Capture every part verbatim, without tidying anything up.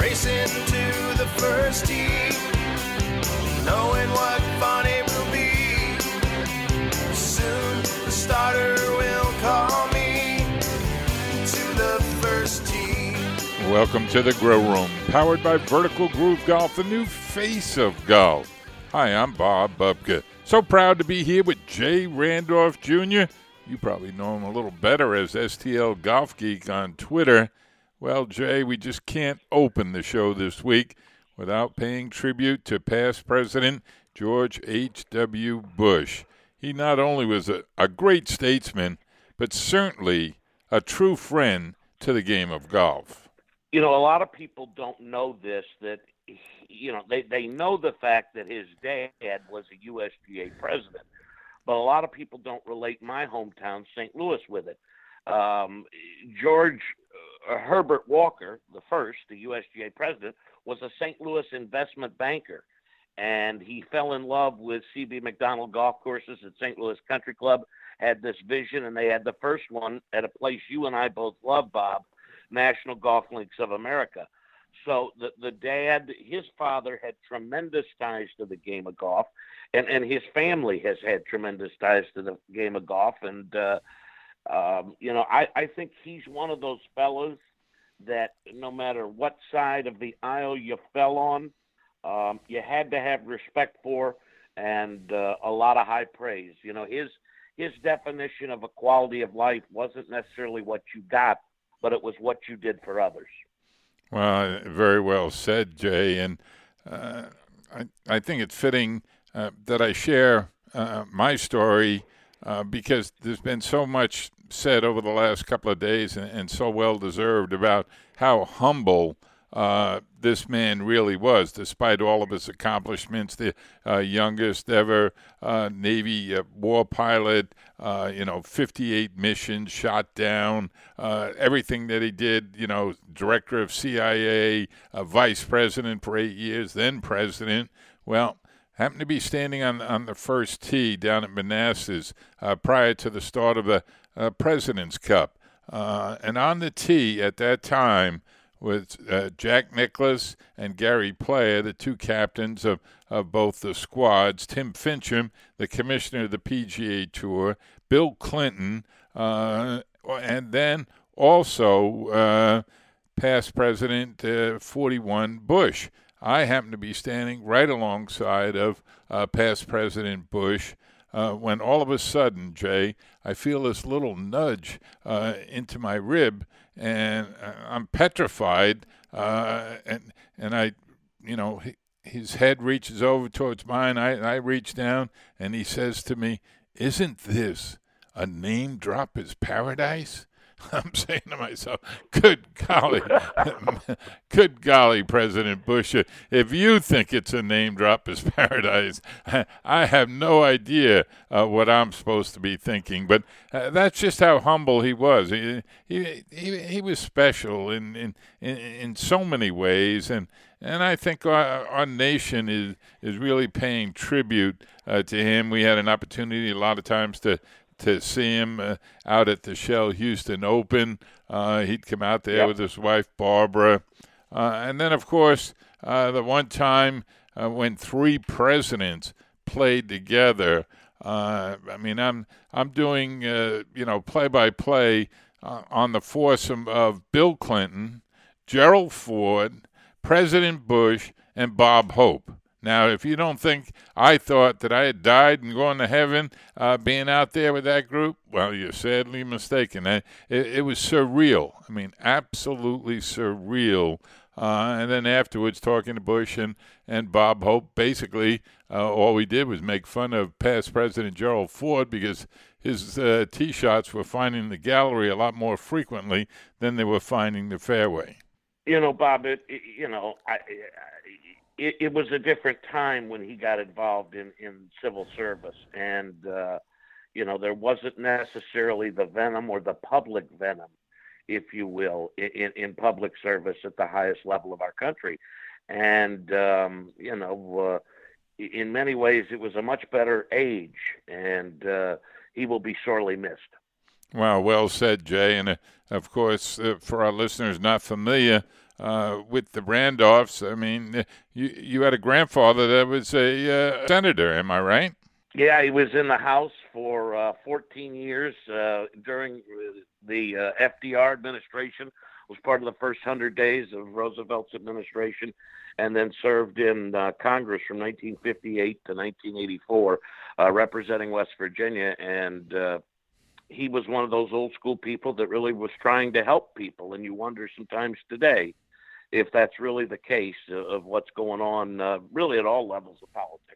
racing to the first tee, knowing what fun it will be. Soon the starter will call me to the first tee. Welcome to the Grow Room, powered by Vertical Groove Golf, the new face of golf. Hi, I'm Bob Bubka. So proud to be here with Jay Randolph Junior You probably know him a little better as S T L Golf Geek on Twitter. Well, Jay, we just can't open the show this week without paying tribute to past President George H W. Bush. He not only was a, a great statesman, but certainly a true friend to the game of golf. You know, a lot of people don't know this, that, you know, they, they know the fact that his dad was a U S G A president, but a lot of people don't relate my hometown, Saint Louis, with it. Um, George uh, Herbert Walker, the first, the U S G A president, was a Saint Louis investment banker, and he fell in love with C B McDonald Golf Courses at Saint Louis Country Club, had this vision, and they had the first one at a place you and I both love, Bob, National Golf Links of America. So the, the dad, his father had tremendous ties to the game of golf, and, and his family has had tremendous ties to the game of golf. And, uh, um, you know, I, I think he's one of those fellows that no matter what side of the aisle you fell on, um, you had to have respect for and uh, a lot of high praise. You know, his his definition of a quality of life wasn't necessarily what you got, but it was what you did for others. Well, very well said, Jay. And uh, I, I think it's fitting uh, that I share uh, my story uh, because there's been so much said over the last couple of days and, and so well deserved about how humble uh, this man really was, despite all of his accomplishments. The uh, youngest ever uh, Navy uh, war pilot, uh, you know, fifty-eight missions shot down, uh, everything that he did, you know, director of C I A, uh, vice president for eight years, then president. Well, happened to be standing on, on the first tee down at Manassas uh, prior to the start of the uh, President's Cup. Uh, and on the tee at that time, with uh, Jack Nicklaus and Gary Player, the two captains of, of both the squads, Tim Finchem, the commissioner of the P G A Tour, Bill Clinton, uh, and then also uh, past President uh, forty-one Bush. I happen to be standing right alongside of uh, past President Bush uh, when all of a sudden, Jay, I feel this little nudge uh, into my rib, and I'm petrified, uh, and and I, you know, he, his head reaches over towards mine. I, I reach down, and he says to me, "Isn't this a name drop is paradise?" I'm saying to myself, good golly, good golly, President Bush, if you think it's a name drop is paradise, I have no idea uh, what I'm supposed to be thinking. But uh, that's just how humble he was. He he he, he was special in, in, in, in so many ways, and and I think our, our nation is, is really paying tribute uh, to him. We had an opportunity a lot of times to to see him uh, out at the Shell Houston Open. Uh, he'd come out there yep. with his wife, Barbara. Uh, and then, of course, uh, the one time uh, when three presidents played together, uh, I mean, I'm I'm doing, uh, you know, play-by-play uh, on the foursome of Bill Clinton, Gerald Ford, President Bush, and Bob Hope. Now, if you don't think I thought that I had died and gone to heaven uh, being out there with that group, well, you're sadly mistaken. It, it was surreal. I mean, absolutely surreal. Uh, and then afterwards, talking to Bush and, and Bob Hope, basically uh, all we did was make fun of past President Gerald Ford because his uh, tee shots were finding the gallery a lot more frequently than they were finding the fairway. You know, Bob, it, it, you know, I, I It, it was a different time when he got involved in, in civil service. And, uh, you know, there wasn't necessarily the venom or the public venom, if you will, in, in public service at the highest level of our country. And, um, you know, uh, in many ways, it was a much better age, and uh, he will be sorely missed. Well, well said, Jay. And, uh, of course, uh, for our listeners not familiar uh, with the Randolphs. I mean, you you had a grandfather that was a uh, senator. Am I right? Yeah, he was in the House for uh, fourteen years uh, during the uh, F D R administration. Was part of the first hundred days of Roosevelt's administration, and then served in uh, Congress from nineteen fifty-eight to nineteen eighty-four, uh, representing West Virginia. And uh, he was one of those old school people that really was trying to help people. And you wonder sometimes today if that's really the case of what's going on, uh, really at all levels of politics.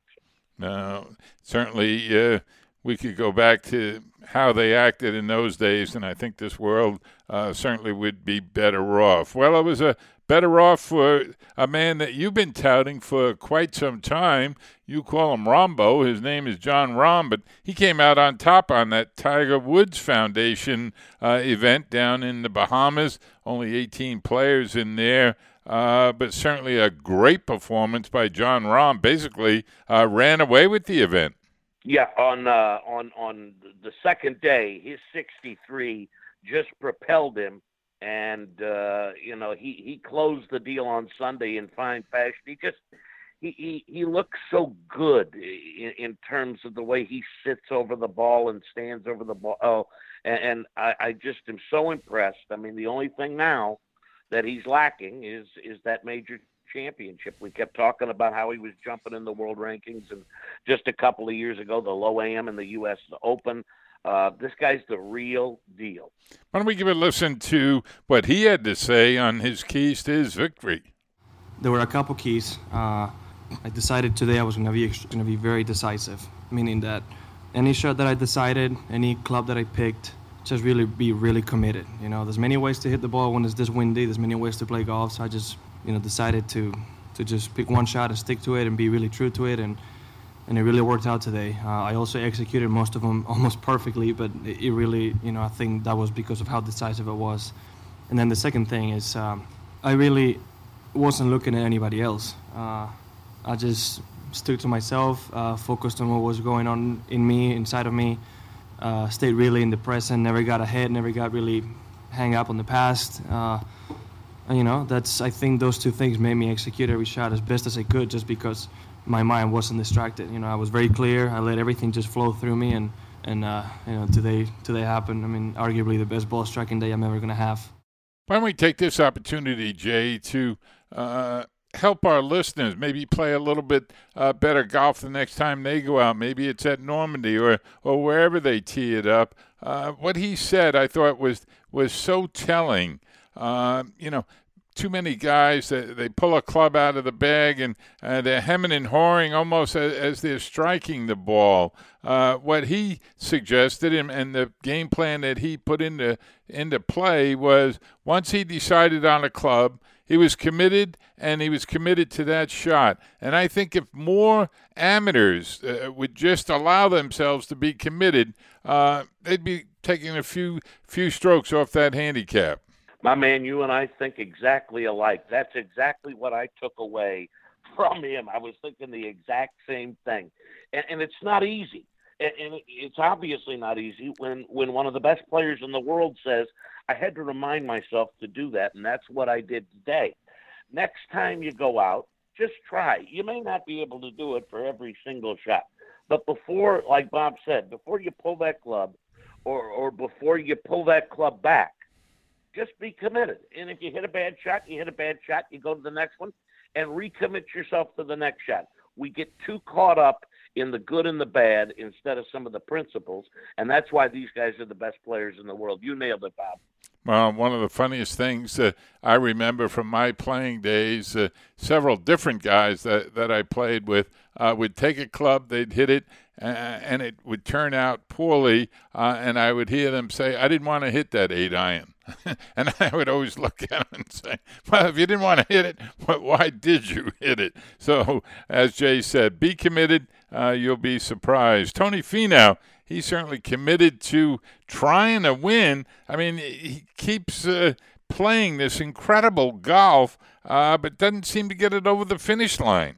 No, certainly uh, we could go back to how they acted in those days, and I think this world uh, certainly would be better off. Well, it was a better off for a man that you've been touting for quite some time. You call him Rahmbo. His name is Jon Rahm, but he came out on top on that Tiger Woods Foundation uh, event down in the Bahamas. Only eighteen players in there. Uh, but certainly a great performance by Jon Rahm. Basically, uh, ran away with the event. Yeah, on uh, on on the second day, his sixty-three just propelled him, and uh, you know he, he closed the deal on Sunday in fine fashion. He just he he, he looks so good in, in terms of the way he sits over the ball and stands over the ball. Oh, and, and I, I just am so impressed. I mean, the only thing now that he's lacking is is that major championship. We kept talking about how he was jumping in the world rankings, and just a couple of years ago, the Low A M and the U S Open. Uh, this guy's the real deal. Why don't we give a listen to what he had to say on his keys to his victory? There were a couple keys. Uh, I decided today I was going to be going to be very decisive, meaning that any shot that I decided, any club that I picked, just really be really committed. You know, there's many ways to hit the ball when it's this windy. There's many ways to play golf. So I just, you know, decided to to just pick one shot and stick to it and be really true to it. And and it really worked out today. Uh, I also executed most of them almost perfectly, but it, it really, you know, I think that was because of how decisive it was. And then the second thing is um, I really wasn't looking at anybody else. Uh, I just stuck to myself, uh, focused on what was going on in me, inside of me. Uh, stayed really in the present, never got ahead, never got really hang up on the past. Uh, and, you know, that's I think those two things made me execute every shot as best as I could, just because my mind wasn't distracted. You know, I was very clear. I let everything just flow through me, and and uh, you know, today today happened. I mean, arguably the best ball striking day I'm ever gonna have. Why don't we take this opportunity, Jay, to uh, help our listeners maybe play a little bit uh, better golf the next time they go out. Maybe it's at Normandy or or wherever they tee it up. Uh, what he said, I thought was was so telling. Uh, you know, too many guys that they pull a club out of the bag and uh, they're hemming and hawing almost as, as they're striking the ball. Uh, what he suggested and, and the game plan that he put into into play was once he decided on a club, he was committed, and he was committed to that shot. And I think if more amateurs uh, would just allow themselves to be committed, uh, they'd be taking a few few strokes off that handicap. My man, you and I think exactly alike. That's exactly what I took away from him. I was thinking the exact same thing. And, and it's not easy. And, and it's obviously not easy when, when one of the best players in the world says, I had to remind myself to do that, and that's what I did today. Next time you go out, just try. You may not be able to do it for every single shot. But before, like Bob said, before you pull that club or, or before you pull that club back, just be committed. And if you hit a bad shot, you hit a bad shot, you go to the next one and recommit yourself to the next shot. We get too caught up in the good and the bad instead of some of the principles, and that's why these guys are the best players in the world. You nailed it, Bob. Well, one of the funniest things uh, I remember from my playing days, uh, several different guys that, that I played with uh, would take a club, they'd hit it, uh, and it would turn out poorly, uh, and I would hear them say, I didn't want to hit that eight iron. And I would always look at them and say, well, if you didn't want to hit it, why did you hit it? So, as Jay said, be committed. Uh, you'll be surprised. Tony Finau, he's certainly committed to trying to win. I mean, he keeps uh, playing this incredible golf, uh, but doesn't seem to get it over the finish line.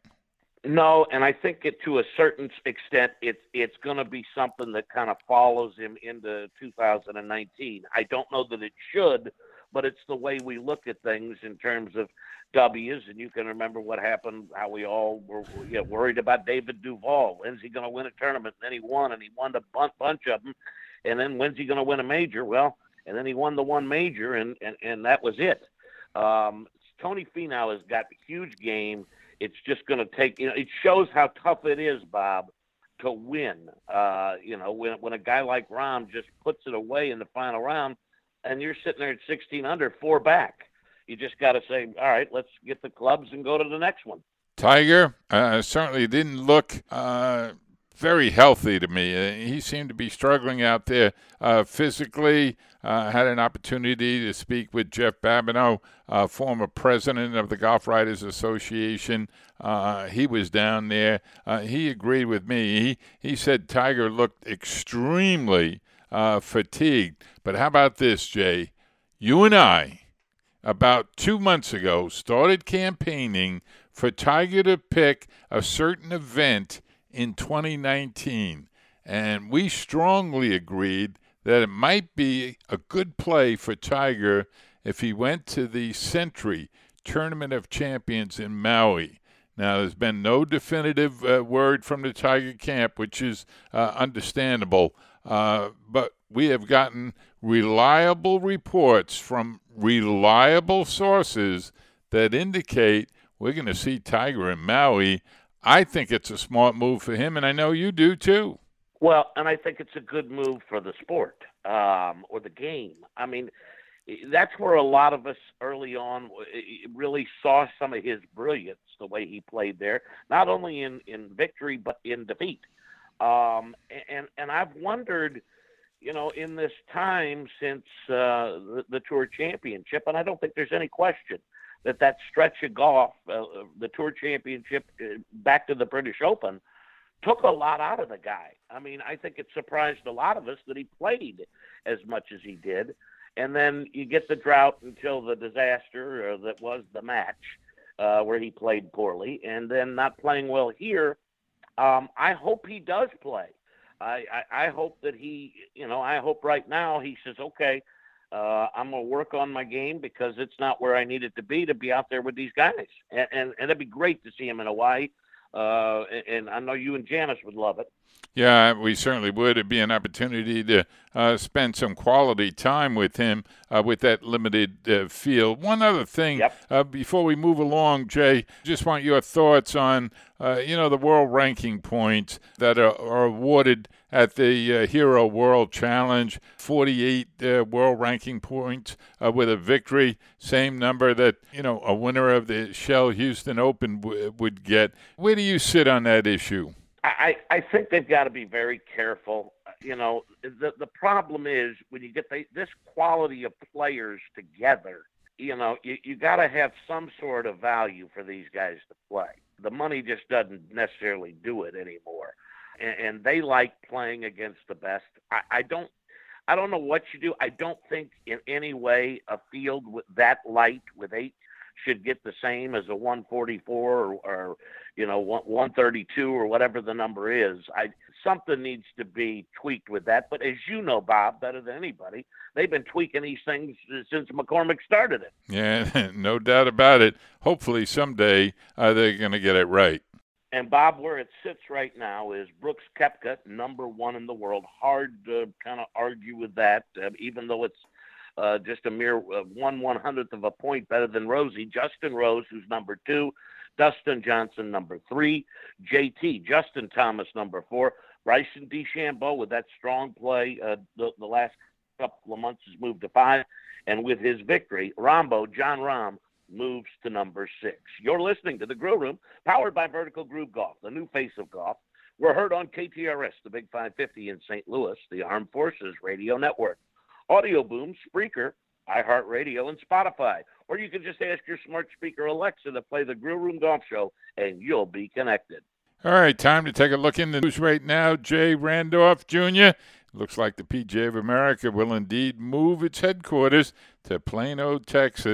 No, and I think it, to a certain extent, it's it's going to be something that kind of follows him into two thousand nineteen. I don't know that it should, but it's the way we look at things in terms of W's. And you can remember what happened, how we all were you know, worried about David Duval. When's he going to win a tournament? And then he won, and he won a bunch, bunch of them. And then when's he going to win a major? Well, and then he won the one major, and, and, and that was it. Um, Tony Finau has got a huge game. It's just going to take, you know, it shows how tough it is, Bob, to win. Uh, you know, when when a guy like Rahm just puts it away in the final round, and you're sitting there at sixteen under, four back. You just got to say, all right, let's get the clubs and go to the next one. Tiger uh, certainly didn't look uh, very healthy to me. Uh, he seemed to be struggling out there uh, physically. Uh, had an opportunity to speak with Jeff Babineau, uh, former president of the Golf Writers Association. Uh, he was down there. Uh, he agreed with me. He, he said Tiger looked extremely uh, fatigued. But how about this, Jay? You and I, about two months ago, started campaigning for Tiger to pick a certain event in twenty nineteen. And we strongly agreed that it might be a good play for Tiger if he went to the Sentry Tournament of Champions in Maui. Now, there's been no definitive uh, word from the Tiger camp, which is uh, understandable, uh, but we have gotten reliable reports from reliable sources that indicate we're going to see Tiger in Maui. I think it's a smart move for him, and I know you do too. Well, and I think it's a good move for the sport um, or the game. I mean, that's where a lot of us early on really saw some of his brilliance, the way he played there, not only in, in victory but in defeat. Um, and, and I've wondered, you know, in this time since uh, the, the Tour Championship, and I don't think there's any question that that stretch of golf, uh, the Tour Championship uh, back to the British Open, took a lot out of the guy. I mean, I think it surprised a lot of us that he played as much as he did. And then you get the drought until the disaster uh, that was the match uh, where he played poorly, and then not playing well here. Um, I hope he does play. I, I, I hope that he, you know, I hope right now he says, okay, uh, I'm going to work on my game because it's not where I need it to be to be out there with these guys. And, and, and it'd be great to see him in Hawaii. Uh, and I know you and Janice would love it. Yeah, we certainly would. It'd be an opportunity to uh, spend some quality time with him uh, with that limited uh, field. One other thing, yep. uh, before we move along, Jay, just want your thoughts on, uh, you know, the world ranking points that are, are awarded at the uh, Hero World Challenge, forty-eight uh, world ranking points uh, with a victory, same number that, you know, a winner of the Shell Houston Open w- would get. Where do you sit on that issue? I, I think they've got to be very careful. You know, the the problem is when you get the, this quality of players together, you know, you, you got to have some sort of value for these guys to play. The money just doesn't necessarily do it anymore. And, and they like playing against the best. I, I don't I don't know what you do. I don't think in any way a field with that light with eight should get the same as a one forty-four or, or you know, one thirty-two or whatever the number is. I something needs to be tweaked with that. But as you know, Bob, better than anybody, they've been tweaking these things since McCormick started it. Yeah, no doubt about it. Hopefully someday uh, they're going to get it right. And, Bob, where it sits right now is Brooks Koepka, number one in the world. Hard to kind of argue with that, uh, even though it's Uh, just a mere uh, one one hundredth of a point better than Rosie. Justin Rose, who's number two. Dustin Johnson, number three. J T, Justin Thomas, number four. Bryson DeChambeau, with that strong play uh, the, the last couple of months, has moved to five. And with his victory, Rahmbo, Jon Rahm, moves to number six. You're listening to The Grill Room, powered by Vertical Groove Golf, the new face of golf. We're heard on K T R S, the Big five fifty in Saint Louis, the Armed Forces Radio Network. Audio Boom, Spreaker, iHeartRadio, and Spotify. Or you can just ask your smart speaker Alexa to play the Grill Room Golf Show, and you'll be connected. All right, time to take a look in the news right now. Jay Randolph, Junior Looks like the P G A of America will indeed move its headquarters to Plano, Texas.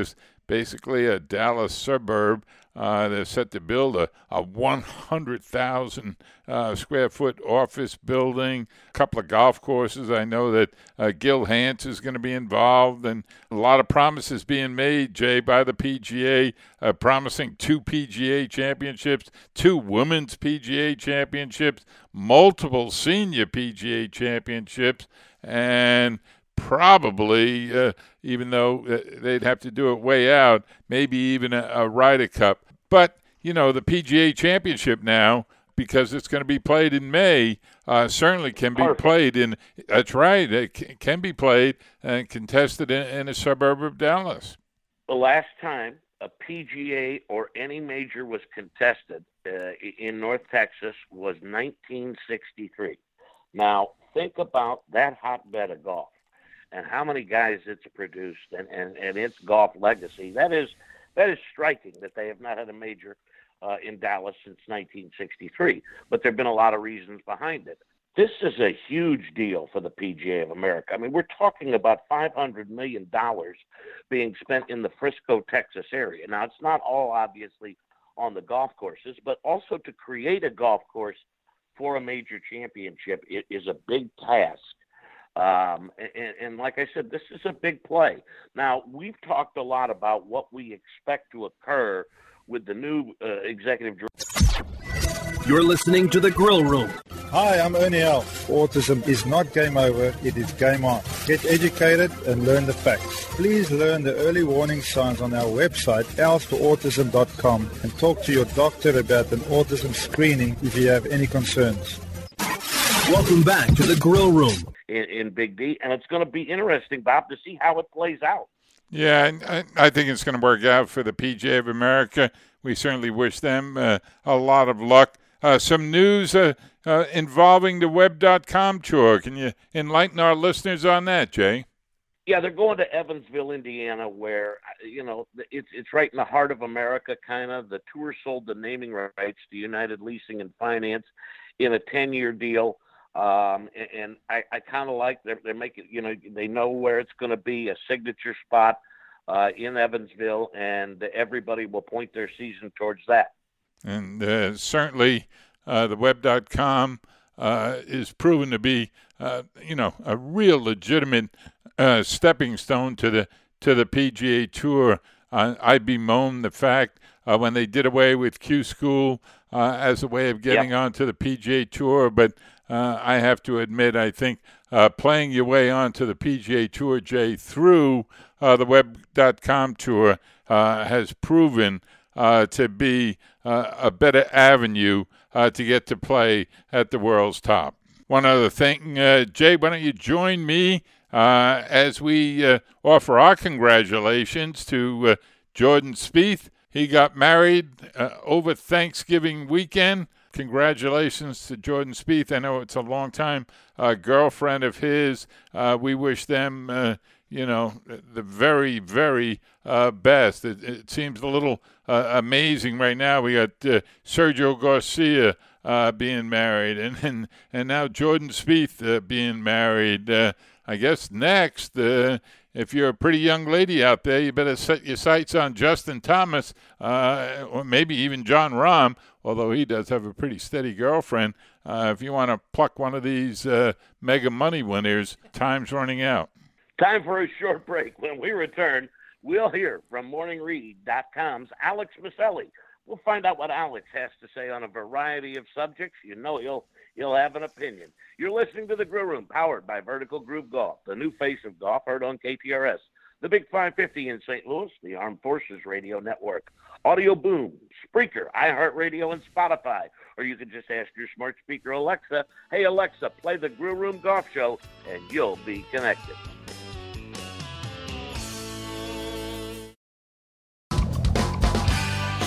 basically a Dallas suburb. Uh, they're set to build a, a one hundred thousand uh, square foot office building, a couple of golf courses. I know that uh, Gil Hanse is going to be involved, and a lot of promises being made, Jay, by the P G A, uh, promising two P G A championships, two women's P G A championships, multiple senior P G A championships, and probably, uh, even though uh, they'd have to do it way out, maybe even a, a Ryder Cup. But, you know, the P G A Championship now, because it's going to be played in May, uh, certainly can be Perfect. played in, that's right, it c- can be played and contested in, in a suburb of Dallas. The last time a P G A or any major was contested uh, in North Texas was nineteen sixty-three. Now, think about that hotbed of golf and how many guys it's produced and, and, and its golf legacy. That is that is striking that they have not had a major uh, in Dallas since nineteen sixty-three. But there have been a lot of reasons behind it. This is a huge deal for the P G A of America. I mean, we're talking about five hundred million dollars being spent in the Frisco, Texas area. Now, it's not all obviously on the golf courses, but also to create a golf course for a major championship it is a big task. Um, and, and like I said, this is a big play. Now, we've talked a lot about what we expect to occur with the new uh, executive director. You're listening to The Grill Room. Hi, I'm Ernie Els. Autism is not game over, it is game on. Get educated and learn the facts. Please learn the early warning signs on our website, els for autism dot com, and talk to your doctor about an autism screening if you have any concerns. Welcome back to The Grill Room. In, in Big D, and it's going to be interesting, Bob, to see how it plays out. Yeah, I, I think it's going to work out for the P G A of America. We certainly wish them uh, a lot of luck. Uh, some news uh, uh, involving the web dot com tour. Can you enlighten our listeners on that, Jay? Yeah, they're going to Evansville, Indiana, where, you know, it's it's right in the heart of America, kind of. The tour sold the naming rights to United Leasing and Finance in a ten-year deal. Um, and, and I, I kind of like they're, they're making, you know, they know where it's going to be, a signature spot uh, in Evansville, and everybody will point their season towards that. And uh, certainly uh, the web dot com uh, is proven to be, uh, you know, a real legitimate uh, stepping stone to the to the P G A Tour. Uh, I bemoan the fact uh, when they did away with Q School uh, as a way of getting yep. onto the P G A Tour, but uh, I have to admit, I think uh, playing your way onto the P G A Tour, Jay, through uh, the web dot com tour uh, has proven uh, to be uh, a better avenue uh, to get to play at the world's top. One other thing, uh, Jay, why don't you join me uh, as we uh, offer our congratulations to uh, Jordan Spieth. He got married uh, over Thanksgiving weekend. Congratulations to Jordan Spieth. I know it's a long time uh, girlfriend of his. Uh, we wish them, uh, you know, the very, very uh, best. It, it seems a little uh, amazing right now. We got uh, Sergio Garcia uh, being married, and, and and now Jordan Spieth uh, being married. Uh, I guess next, uh, if you're a pretty young lady out there, you better set your sights on Justin Thomas, uh, or maybe even John Rahm, although he does have a pretty steady girlfriend. Uh, if you want to pluck one of these uh, mega money winners, time's running out. Time for a short break. When we return, we'll hear from morning read dot com's Alex Maselli. We'll find out what Alex has to say on a variety of subjects. You know he'll he'll have an opinion. You're listening to The Grill Room, powered by Vertical Group Golf, the new face of golf, heard on K T R S, the Big five fifty in Saint Louis, the Armed Forces Radio Network, Audio Boom, Spreaker, iHeartRadio, and Spotify. Or you can just ask your smart speaker, Alexa, hey, Alexa, play the Grill Room Golf Show, and you'll be connected.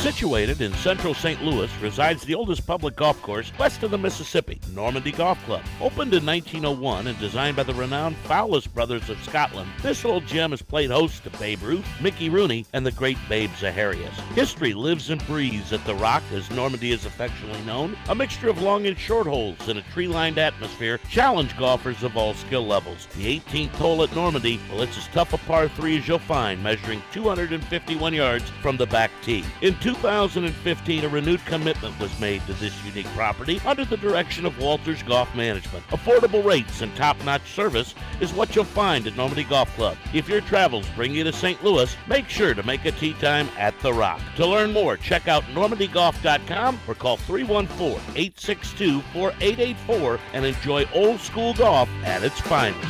Situated in central Saint Louis resides the oldest public golf course west of the Mississippi, Normandy Golf Club. Opened in nineteen oh one and designed by the renowned Fowlis brothers of Scotland, this old gem has played host to Babe Ruth, Mickey Rooney, and the great Babe Zaharias. History lives and breathes at The Rock, as Normandy is affectionately known. A mixture of long and short holes in a tree-lined atmosphere challenge golfers of all skill levels. The eighteenth hole at Normandy, well, it's as tough a par three as you'll find, measuring two hundred fifty-one yards from the back tee. In two thousand fifteen, a renewed commitment was made to this unique property under the direction of Walters Golf Management. Affordable rates and top-notch service is what you'll find at Normandy Golf Club. If your travels bring you to Saint Louis, make sure to make a tee time at The Rock. To learn more, check out normandy golf dot com or call three one four, eight six two, four eight eight four and enjoy old-school golf at its finest.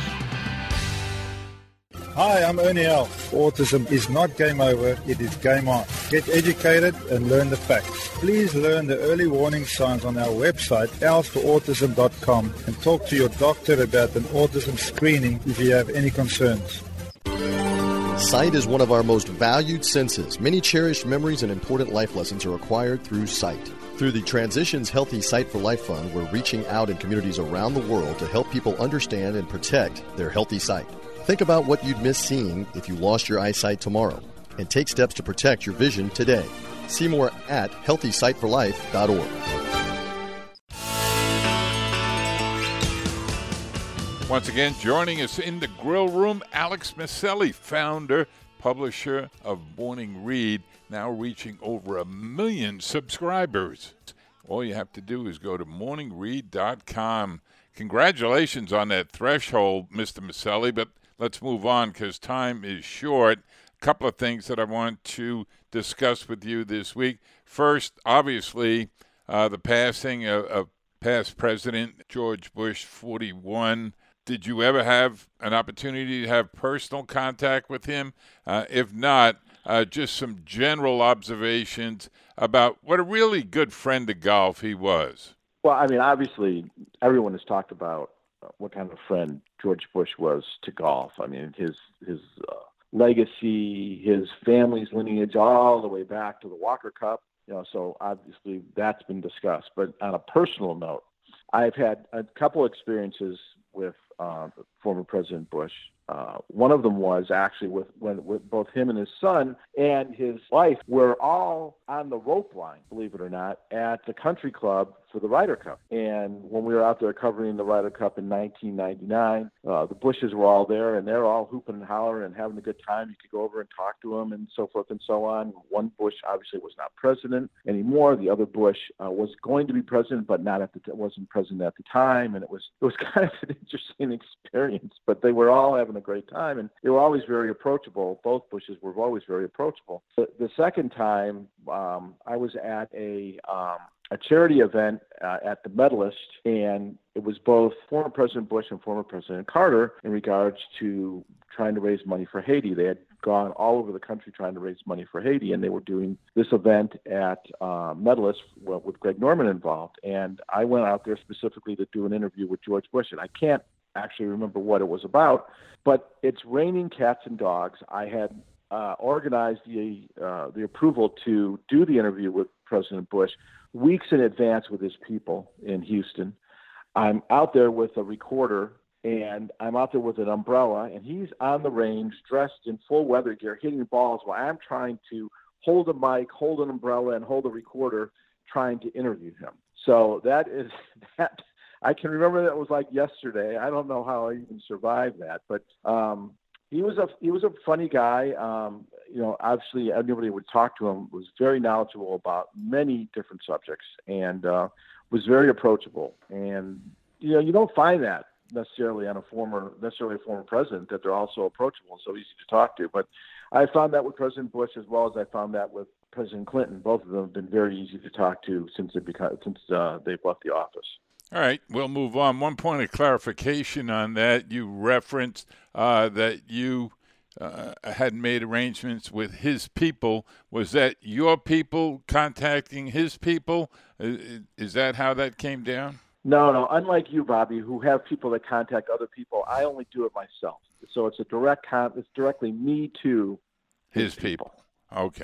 Hi, I'm Ernie L. Autism is not game over, it is game on. Get educated and learn the facts. Please learn the early warning signs on our website, owls for autism dot com, and talk to your doctor about an autism screening if you have any concerns. Sight is one of our most valued senses. Many cherished memories and important life lessons are acquired through sight. Through the Transitions Healthy Sight for Life Fund, we're reaching out in communities around the world to help people understand and protect their healthy sight. Think about what you'd miss seeing if you lost your eyesight tomorrow, and take steps to protect your vision today. See more at healthy sight for life dot org. Once again, joining us in the grill room, Alex Maselli, founder, publisher of Morning Read, now reaching over a million subscribers. All you have to do is go to morning read dot com. Congratulations on that threshold, Mister Maselli, but let's move on because time is short. A couple of things that I want to discuss with you this week. First, obviously, uh, the passing of, of past President George Bush, forty-one. Did you ever have an opportunity to have personal contact with him? Uh, if not, uh, just some general observations about what a really good friend of golf he was. Well, I mean, obviously, everyone has talked about what kind of friend George Bush was to golf. I mean, his his uh, legacy, his family's lineage, all the way back to the Walker Cup. You know, so obviously that's been discussed. But on a personal note, I've had a couple experiences with uh, former President Bush. Uh, one of them was actually with when with both him and his son and his wife were all on the rope line, believe it or not, at the country club for the Ryder Cup. And when we were out there covering the Ryder Cup in nineteen ninety-nine, uh, the Bushes were all there, and they're all hooping and hollering and having a good time. You could go over and talk to them and so forth and so on. One Bush obviously was not president anymore. The other Bush uh, was going to be president, but not at the t- wasn't president at the time. And it was it was kind of an interesting experience. But they were all having a great time, and they were always very approachable. Both Bushes were always very approachable. The, the second time, um, I was at a um, a charity event uh, at the Medalist, and it was both former President Bush and former President Carter in regards to trying to raise money for Haiti. They had gone all over the country trying to raise money for Haiti, and they were doing this event at uh, Medalist well, with Greg Norman involved. And I went out there specifically to do an interview with George Bush, and I can't actually remember what it was about, but it's raining cats and dogs. I had uh, organized the uh, the approval to do the interview with President Bush weeks in advance with his people in Houston. I'm out there with a recorder, and I'm out there with an umbrella, and he's on the range dressed in full weather gear, hitting balls while I'm trying to hold a mic, hold an umbrella, and hold a recorder, trying to interview him. So that is that. I can remember that was like yesterday. I don't know how I even survived that, but um, he was a he was a funny guy. Um, you know, obviously everybody would talk to him, was very knowledgeable about many different subjects, and uh, was very approachable. And you know, you don't find that necessarily on a former necessarily a former president, that they're also approachable and so easy to talk to. But I found that with President Bush as well as I found that with President Clinton. Both of them have been very easy to talk to since they become since uh, they've left the office. All right, we'll move on. One point of clarification on that. You referenced uh, that you uh, had made arrangements with his people. Was that your people contacting his people? Is, is that how that came down? No, no. Unlike you, Bobby, who have people that contact other people, I only do it myself. So it's a direct con- it's directly me to his, his people. people. Okay.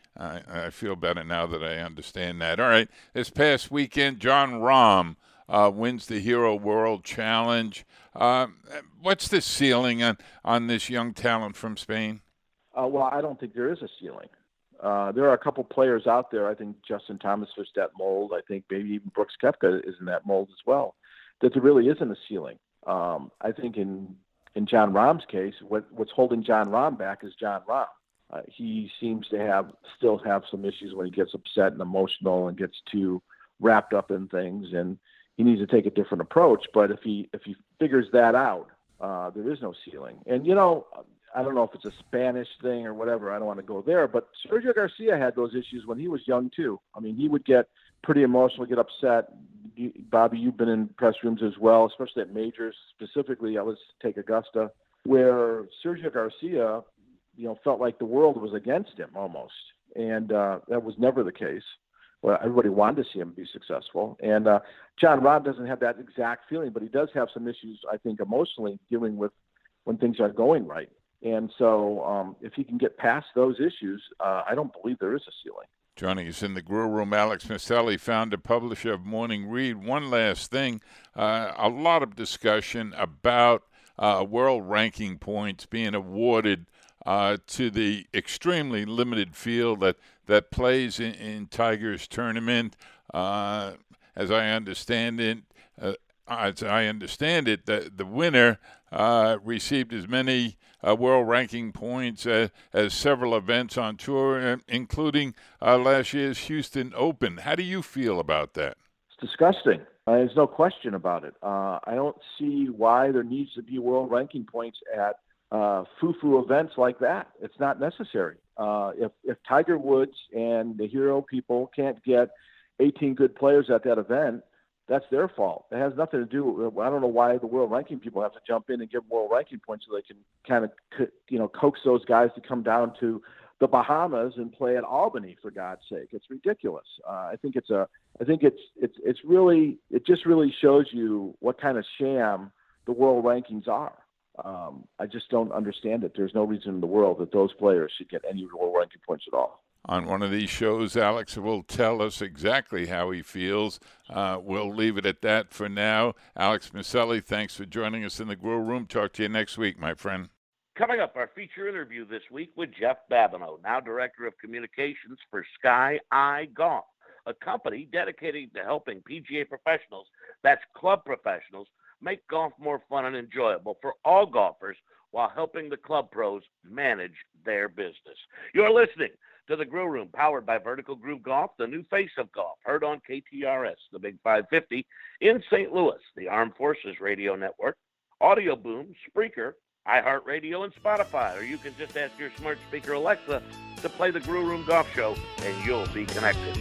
I, I feel better now that I understand that. All right, this past weekend, Jon Rahm uh, wins the Hero World Challenge. Uh, what's the ceiling on, on this young talent from Spain? Uh, well, I don't think there is a ceiling. Uh, there are a couple players out there. I think Justin Thomas fits that mold. I think maybe even Brooks Koepka is in that mold as well. That there really isn't a ceiling. Um, I think in in Jon Rahm's case, what, what's holding Jon Rahm back is Jon Rahm. Uh, he seems to have still have some issues when he gets upset and emotional and gets too wrapped up in things, and he needs to take a different approach. But if he if he figures that out, uh, there is no ceiling. And you know, I don't know if it's a Spanish thing or whatever. I don't want to go there, but Sergio Garcia had those issues when he was young too. I mean, he would get pretty emotional, get upset. You, Bobby, you've been in press rooms as well, especially at majors. Specifically, I let's take Augusta, where Sergio Garcia, you know, felt like the world was against him almost, and uh, that was never the case. Well, everybody wanted to see him be successful, and uh, Jon Rahm doesn't have that exact feeling, but he does have some issues, I think, emotionally dealing with when things aren't going right. And so, um, if he can get past those issues, uh, I don't believe there is a ceiling. Joining us in the Grill Room, Alex Maselli, founder, publisher of Morning Read. One last thing, uh, a lot of discussion about uh, world ranking points being awarded uh, to the extremely limited field that, that plays in, in Tiger's tournament. Uh, as I understand it, uh, as I understand it, the, the winner uh, received as many Uh, world ranking points uh, as several events on tour, uh, including uh, last year's Houston Open. How do you feel about that? It's disgusting. Uh, there's no question about it. Uh, I don't see why there needs to be world ranking points at uh, foo-foo events like that. It's not necessary. Uh, if, if Tiger Woods and the Hero people can't get eighteen good players at that event, that's their fault. It has nothing to do with, I don't know why the world ranking people have to jump in and give world ranking points so they can kind of, you know, coax those guys to come down to the Bahamas and play at Albany, for God's sake. It's ridiculous. Uh, I think it's a, I think it's, it's, it's really, it just really shows you what kind of sham the world rankings are. Um, I just don't understand it. There's no reason in the world that those players should get any world ranking points at all. On one of these shows, Alex will tell us exactly how he feels. Uh, we'll leave it at that for now. Alex Maselli, thanks for joining us in the Grill Room. Talk to you next week, my friend. Coming up, our feature interview this week with Jeff Babineau, now Director of Communications for Sky Eye Golf, a company dedicated to helping P G A professionals, that's club professionals, make golf more fun and enjoyable for all golfers while helping the club pros manage their business. You're listening to the Grill Room, powered by Vertical Groove Golf, the new face of golf, heard on K T R S, the Big five fifty, in Saint Louis, the Armed Forces Radio Network, Audio Boom, Spreaker, iHeartRadio, and Spotify. Or you can just ask your smart speaker Alexa to play the Grill Room Golf Show, and you'll be connected.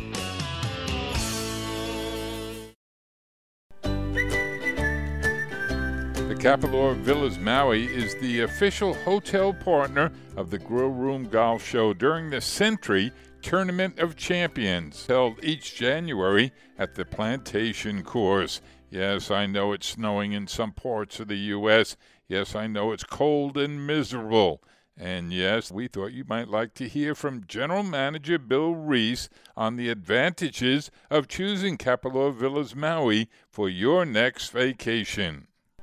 Capelor Villas Maui is the official hotel partner of the Grill Room Golf Show during the Century Tournament of Champions, held each January at the Plantation Course. Yes, I know it's snowing in some parts of the U S Yes, I know it's cold and miserable. And yes, we thought you might like to hear from General Manager Bill Reese on the advantages of choosing Capelor Villas Maui for your next vacation.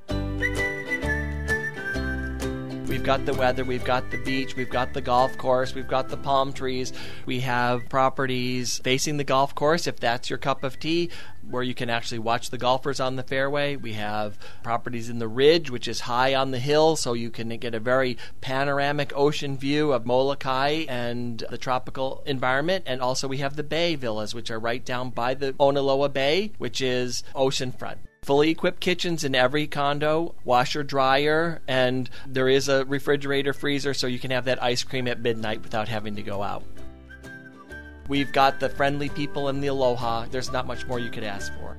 We've got the weather, we've got the beach, we've got the golf course, we've got the palm trees. We have properties facing the golf course, if that's your cup of tea, where you can actually watch the golfers on the fairway. We have properties in the Ridge, which is high on the hill, so you can get a very panoramic ocean view of Molokai and the tropical environment. And also we have the Bay Villas, which are right down by the Onaloa Bay, which is oceanfront. Fully equipped kitchens in every condo, washer, dryer, and there is a refrigerator freezer so you can have that ice cream at midnight without having to go out. We've got the friendly people and the aloha. There's not much more you could ask for.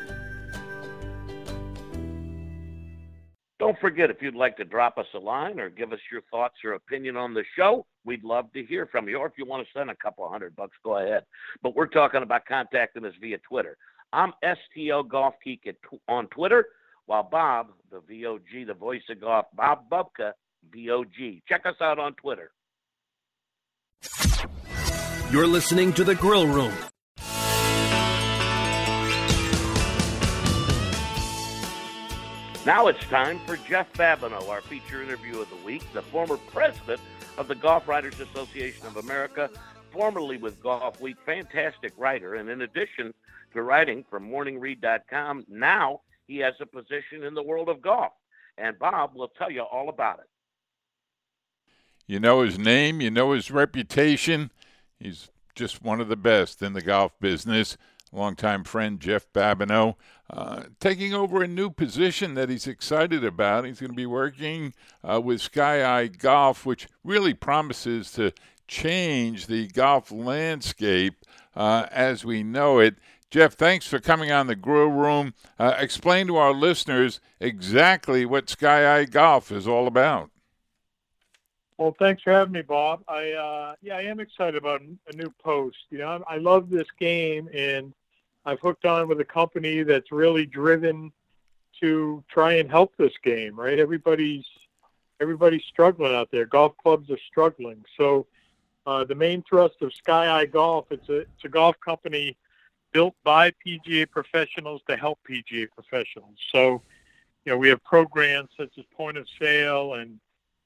Don't forget, if you'd like to drop us a line or give us your thoughts or opinion on the show, we'd love to hear from you. Or if you want to send a couple of hundred bucks, go ahead. But we're talking about contacting us via Twitter. I'm S T L Golf Geek at, on Twitter, while Bob, the V O G, the voice of golf, Bob Bubka, V O G. Check us out on Twitter. You're listening to The Grill Room. Now it's time for Jeff Babineau, our feature interview of the week, the former president of the Golf Writers Association of America, formerly with Golf Week, fantastic writer, and in addition to writing for morning read dot com, now he has a position in the world of golf, and Bob will tell you all about it. You know his name, you know his reputation. He's just one of the best in the golf business. Longtime friend Jeff Babineau, uh, taking over a new position that he's excited about. He's going to be working uh, with Sky Eye Golf, which really promises to change the golf landscape uh, as we know it. Jeff, thanks for coming on the Grill Room. Uh, explain to our listeners exactly what Sky Eye Golf is all about. Well, thanks for having me, Bob. I uh, yeah, I am excited about a new post. You know, I, I love this game, and I've hooked on with a company that's really driven to try and help this game. Right? Everybody's everybody's struggling out there. Golf clubs are struggling. So uh, the main thrust of Sky Eye Golf, it's a it's a golf company built by P G A professionals to help P G A professionals. So, you know, we have programs such as point of sale and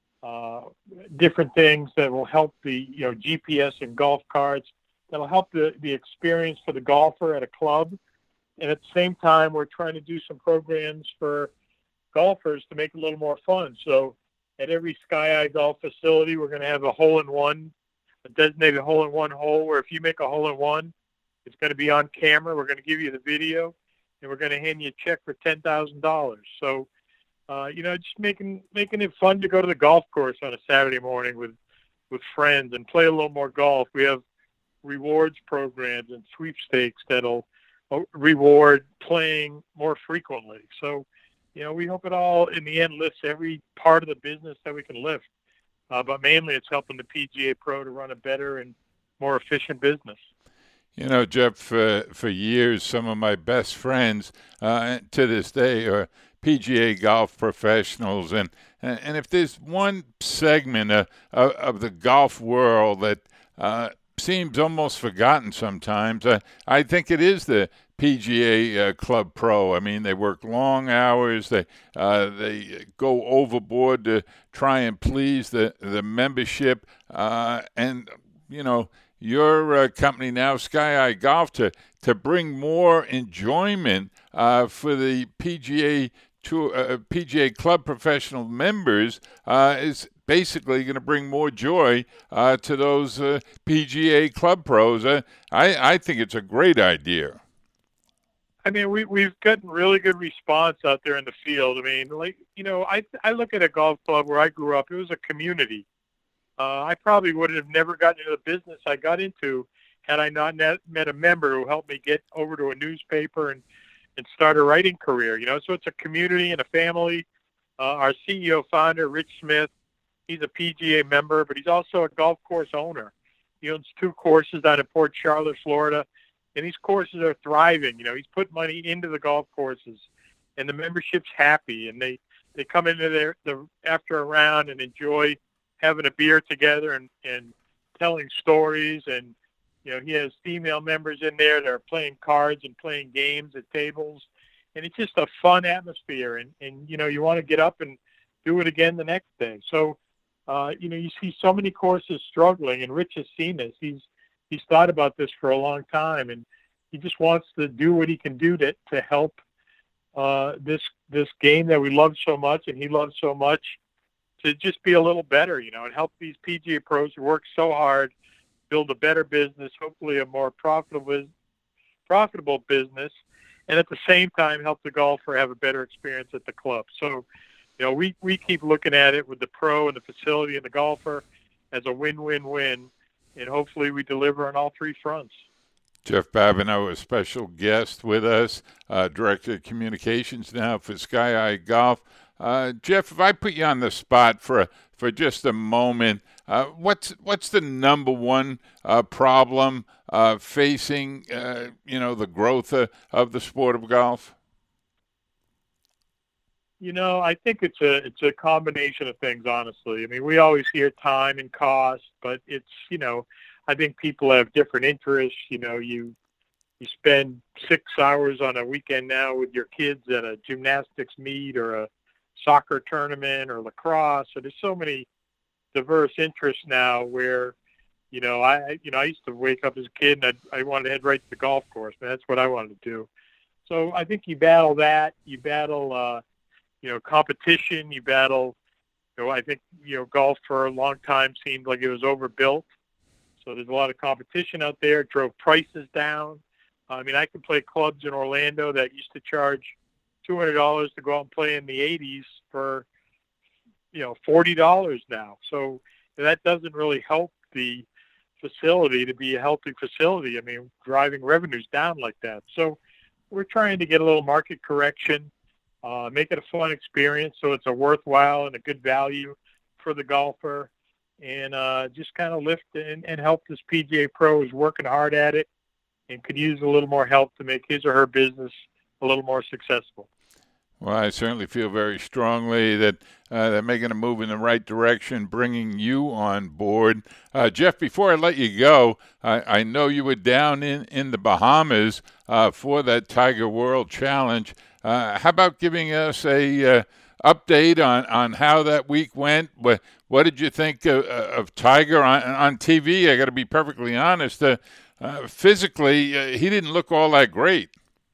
uh, different things that will help the, you know, G P S and golf carts that'll help the, the experience for the golfer at a club. And at the same time, we're trying to do some programs for golfers to make it a little more fun. So at every Sky Eye Golf facility, we're going to have a hole-in-one, a designated hole-in-one hole where if you make a hole-in-one, it's going to be on camera. We're going to give you the video, and we're going to hand you a check for ten thousand dollars. So, uh, you know, just making making it fun to go to the golf course on a Saturday morning with, with friends and play a little more golf. We have rewards programs and sweepstakes that'll reward playing more frequently. So, you know, we hope it all, in the end, lifts every part of the business that we can lift. Uh, but mainly it's helping the P G A Pro to run a better and more efficient business. You know, Jeff, for, for years, some of my best friends uh, to this day are P G A golf professionals. And, and if there's one segment of, of, of the golf world that uh, seems almost forgotten sometimes, uh, I think it is the P G A uh, Club Pro. I mean, they work long hours. They uh, they go overboard to try and please the, the membership. Uh, and, you know, your uh, company now, Sky Eye Golf, to, to bring more enjoyment uh, for the P G A tour, uh, P G A Club professional members uh, is basically going to bring more joy uh, to those uh, P G A Club pros. Uh, I, I think it's a great idea. I mean, we, we've gotten really good response out there in the field. I mean, like, you know, I I look at a golf club where I grew up. It was a community. Uh, I probably would have never gotten into the business I got into had I not met, met a member who helped me get over to a newspaper and, and start a writing career. You know, so it's a community and a family. Uh, our C E O founder, Rich Smith, he's a P G A member, but he's also a golf course owner. He owns two courses down in Port Charlotte, Florida, and these courses are thriving. You know, he's put money into the golf courses, and the membership's happy, and they, they come into there the, after a round and enjoy having a beer together and, and telling stories. And, you know, he has female members in there that are playing cards and playing games at tables. And it's just a fun atmosphere. And, and you know, you want to get up and do it again the next day. So, uh, you know, you see so many courses struggling, and Rich has seen this. He's, he's thought about this for a long time, and he just wants to do what he can do to, to help uh, this, this game that we love so much and he loves so much, to just be a little better, you know, and help these P G A pros who work so hard build a better business, hopefully a more profitable profitable business, and at the same time help the golfer have a better experience at the club. So, you know, we, we keep looking at it with the pro and the facility and the golfer as a win-win-win, and hopefully we deliver on all three fronts. Jeff Babineau, a special guest with us, uh, Director of Communications now for Sky Eye Golf. Uh, Jeff, if I put you on the spot for a, for just a moment, uh, what's what's the number one uh, problem uh, facing uh, you know the growth of, of the sport of golf? You know, I think it's a it's a combination of things. Honestly, I mean, we always hear time and cost, but it's you know, I think people have different interests. You know, you you spend six hours on a weekend now with your kids at a gymnastics meet or a soccer tournament or lacrosse. So there's so many diverse interests now where, you know, I you know I used to wake up as a kid and I I wanted to head right to the golf course, man. That's what I wanted to do. So I think you battle that. You battle, uh, you know, competition. You battle, you know, I think, you know, golf for a long time seemed like it was overbuilt. So there's a lot of competition out there. It drove prices down. I mean, I can play clubs in Orlando that used to charge two hundred dollars to go out and play in the eighties for, you know, forty dollars now. So that doesn't really help the facility to be a healthy facility. I mean, driving revenues down like that. So we're trying to get a little market correction, uh, make it a fun experience so it's a worthwhile and a good value for the golfer, and uh, just kind of lift and, and help this P G A Pro who's working hard at it and could use a little more help to make his or her business a little more successful. Well, I certainly feel very strongly that uh, they're making a move in the right direction, bringing you on board. Uh, Jeff, before I let you go, I, I know you were down in, in the Bahamas uh, for that Tiger World Challenge. Uh, how about giving us a uh, update on, on how that week went? What, what did you think of, of Tiger on, on T V? I got to be perfectly honest. Uh, uh, physically, uh, he didn't look all that great.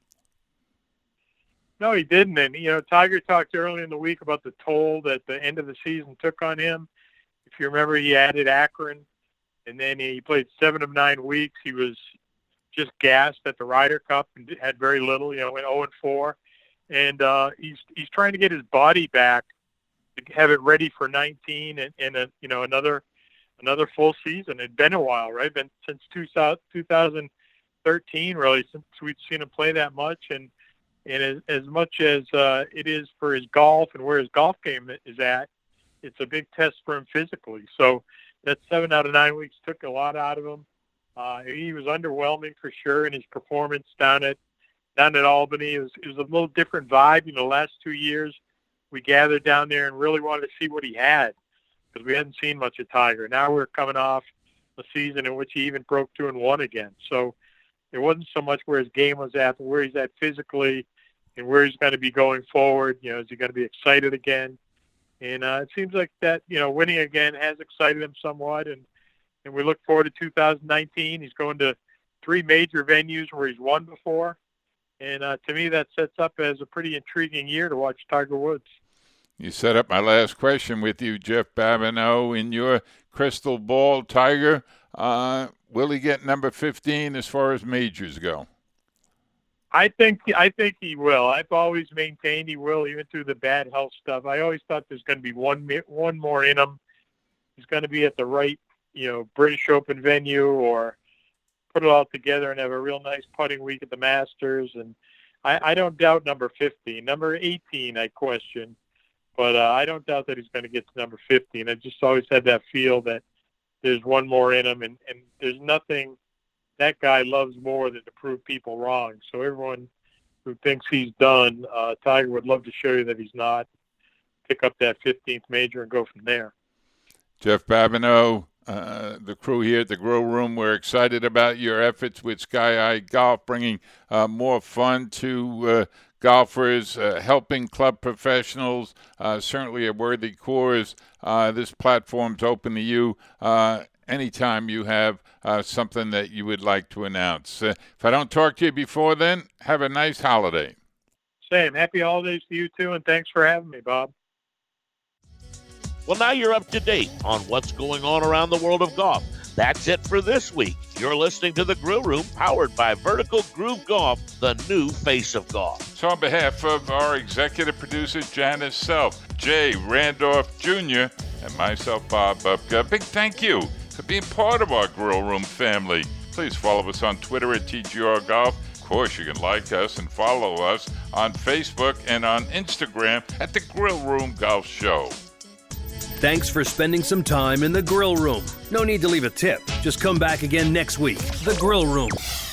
No, he didn't. And, you know, Tiger talked earlier in the week about the toll that the end of the season took on him. If you remember, he added Akron, and then he played seven of nine weeks. He was just gassed at the Ryder Cup and had very little, you know, went oh and four. And uh, he's he's trying to get his body back to have it ready for nineteen and, and a, you know, another another full season. It'd been a while, right? Been since two thousand thirteen, really, since we've seen him play that much. And And as, as much as uh, it is for his golf and where his golf game is at, it's a big test for him physically. So that seven out of nine weeks took a lot out of him. Uh, he was underwhelming for sure in his performance down at down at Albany. It was, it was a little different vibe. You know, the last two years we gathered down there and really wanted to see what he had because we hadn't seen much of Tiger. Now we're coming off a season in which he even broke two and one again. So it wasn't so much where his game was at, but where he's at physically and where he's going to be going forward. You know, is he going to be excited again? And uh, it seems like that, you know, winning again has excited him somewhat. And, and we look forward to two thousand nineteen. He's going to three major venues where he's won before. And uh, to me, that sets up as a pretty intriguing year to watch Tiger Woods. You set up my last question with you, Jeff Babineau. In your crystal ball, Tiger, uh, will he get number fifteen as far as majors go? I think I think he will. I've always maintained he will, even through the bad health stuff. I always thought there's going to be one one more in him. He's going to be at the right, you know, British Open venue or put it all together and have a real nice putting week at the Masters. And I, I don't doubt number fifteen. Number eighteen, I question. But uh, I don't doubt that he's going to get to number fifteen. I just always had that feel that there's one more in him, and, and there's nothing that guy loves more than to prove people wrong. So everyone who thinks he's done, uh, Tiger would love to show you that he's not. Pick up that fifteenth major and go from there. Jeff Babineau, uh, the crew here at the Grill Room, we're excited about your efforts with Sky High Golf, bringing uh, more fun to uh, golfers, uh, helping club professionals, uh, certainly a worthy cause. Uh, this platform's open to you uh, anytime you have uh, something that you would like to announce. Uh, if I don't talk to you before then, have a nice holiday. Same. Happy holidays to you, too, and thanks for having me, Bob. Well, now you're up to date on what's going on around the world of golf. That's it for this week. You're listening to The Grill Room, powered by Vertical Groove Golf, the new face of golf. So on behalf of our executive producer, Janice Self, Jay Randolph Junior, and myself, Bob Bupka, a big thank you for being part of our Grill Room family. Please follow us on Twitter at T G R Golf. Of course, you can like us and follow us on Facebook and on Instagram at The Grill Room Golf Show. Thanks for spending some time in The Grill Room. No need to leave a tip. Just come back again next week. The Grill Room.